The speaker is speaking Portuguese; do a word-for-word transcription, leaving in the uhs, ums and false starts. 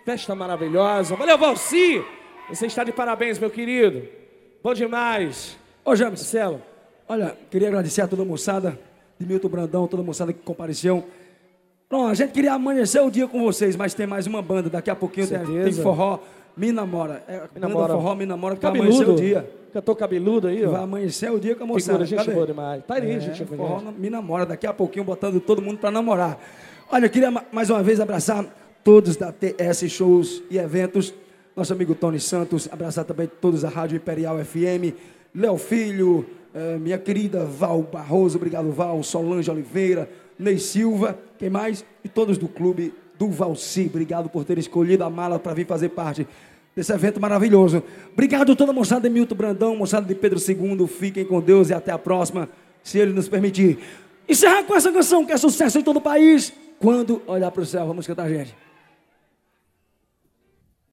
Festa maravilhosa. Valeu, Valci! Você está de parabéns, meu querido. Bom demais. Ô, James, Marcelo. olha, queria agradecer a toda a moçada, de Milton Brandão, toda a moçada que compareceu. Pronto, a gente queria amanhecer o dia com vocês, mas tem mais uma banda. Daqui a pouquinho tem, tem forró, Me Namora. É, Me Namora. Forró, Me Namora, que vai amanhecer o dia. Cantor cabeludo aí, ó. Vai amanhecer o dia com a moçada. Figura, gente boa demais. Tá aí, é, gente. Forró, Me Namora. Daqui a pouquinho botando todo mundo pra namorar. Olha, eu queria mais uma vez abraçar todos da T S Shows e Eventos. Nosso amigo Tony Santos. Abraçar também todos da Rádio Imperial F M. Léo Filho, eh, minha querida Val Barroso. Obrigado, Val. Solange Oliveira. Ney Silva. Quem mais? E todos do clube do Valci. Obrigado por ter escolhido a mala para vir fazer parte desse evento maravilhoso. Obrigado a toda a moçada de Milton Brandão, moçada de Pedro segundo. Fiquem com Deus e até a próxima, se Ele nos permitir. Encerrar com essa canção que é sucesso em todo o país. Quando olhar para o céu, vamos cantar, gente.